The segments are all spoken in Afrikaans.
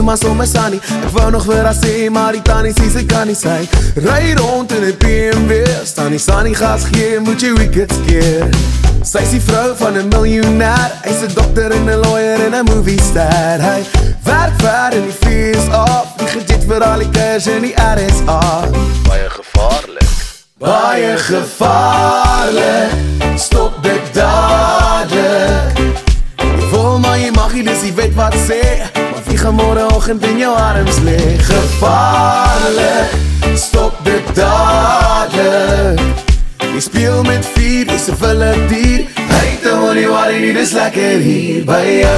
maar sommer Sunny. Ek wou nog vir haar sê, maar die tannie sê sy kan nie sy. Ry rond in die BMW, staan die Sunny gas gee, moet jy wickets keer. Sy is die vrou van 'n miljonair, hy is 'n dokter en 'n lawyer en 'n movie star. Hy werk ver in die VS, die gejet vir al die cash in die RSA. Baie gevaarlik. Baie gevaarlik, stop dit dadelik. Jy wil maar jy mag nie, dus jy weet wat sê, maar wie gaan morgenoggend in jou arms lê? Gevaarlik, stop dit dadelik. Jy speel met vuur, jy's 'n wilde dier. Hey, don't worry nie, dis lekker hier by jou.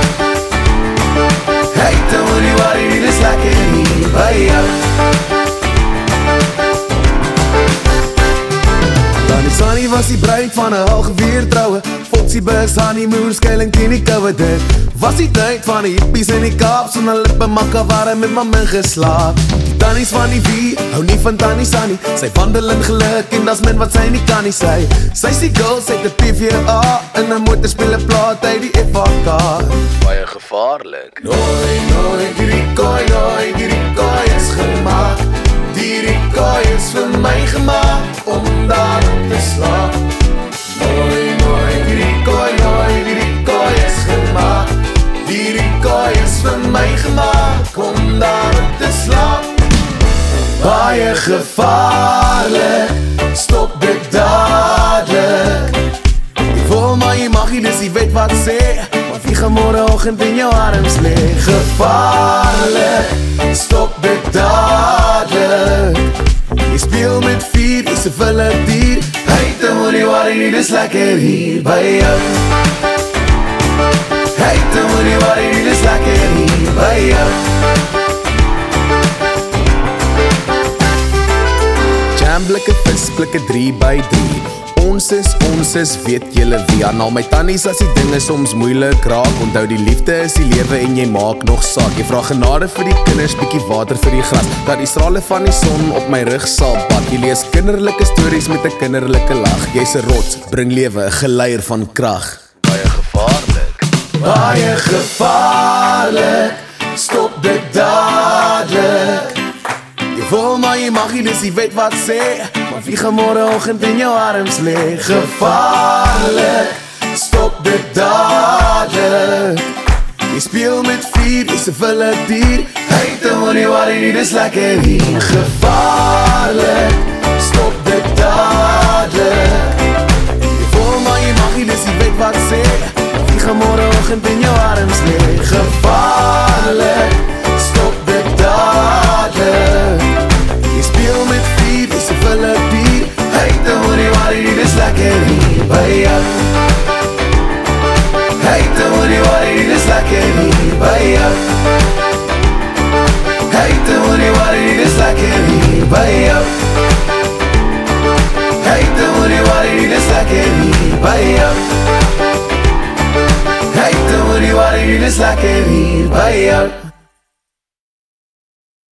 Hey, don't worry nie, dis lekker hier by jou. Sunny was die bruid van 'n halgeweer troue. Foxy bus, honeymoon, skuiling teen die koue. Dit was die tyd van die hippies in die Kaap, sonder lippe makke warm met mamma geslaap. Die tannies van die wie, hou nie van tannie Sunny. Sy wandel in geluk en das min wat sy nie kan nie sy. Sy's die girl, sy het 'n PVA in 'n motorspeleplaat uit die FAK. Baie gevaarlik. Nooit, die rikooi is gemaak. Die rikooi is vir my gemaak om daarop te slaap. Nooit, die rikooi is gemaak. Die rikooi is vir my gemaak om daarop te slaap. Baie gevaarlik, stop dit dadelik. Jy wil maar jy mag nie, dus jy weet wat sê, maar wie gaan morgenoggend in jou arms lê? Gevaarlik, stop dit dadelik. Jy speel met vuur, jy's 'n wilde dier. Hey, don't worry nie, dis lekker hier by jou. Hey, don't worry nie, dis lekker hier by jou. Jam blikke vis, blikke 3x3. Ons is, weet julle wie. Aan al my tannies as die dinge soms moeilik raak. Onthou die liefde is die lewe en jy maak nog saak. Jy vra genade vir die kinders, bietjie water vir die gras, dat die strale van die son op my rug sal bad. Jy lees kinderlike stories met 'n kinderlike lag. Jy's 'n rots, bring lewe, 'n geleier van krag. Baie gevaarlik. Baie gevaarlik, stop dit dadelik. Jy wil maar jy mag nie, dus jy weet wat sê, maar wie gaan morgenoggend in jou arms lê? Gevaarlik, stop dit dadelik. Jy speel met vuur, jy's 'n wilde dier. Hey, don't worry nie, dis lekker hier. Gevaarlik, stop dit dadelik. Jy wil maar jy mag nie, dus jy weet wat sê, maar wie gaan morgenoggend in jou arms lê? Gevaarlik, stop dit dadelik. Jy speel met vuur, jy's 'n wilde dier. Hey, don't worry nie, dis lekker hier by jou. Hey, don't worry nie, dis lekker hier by jou. Hey, don't worry nie, dis lekker hier by jou. Hey, don't worry nie, dis lekker hier by jou. Hey, don't worry nie, dis lekker hier by jou.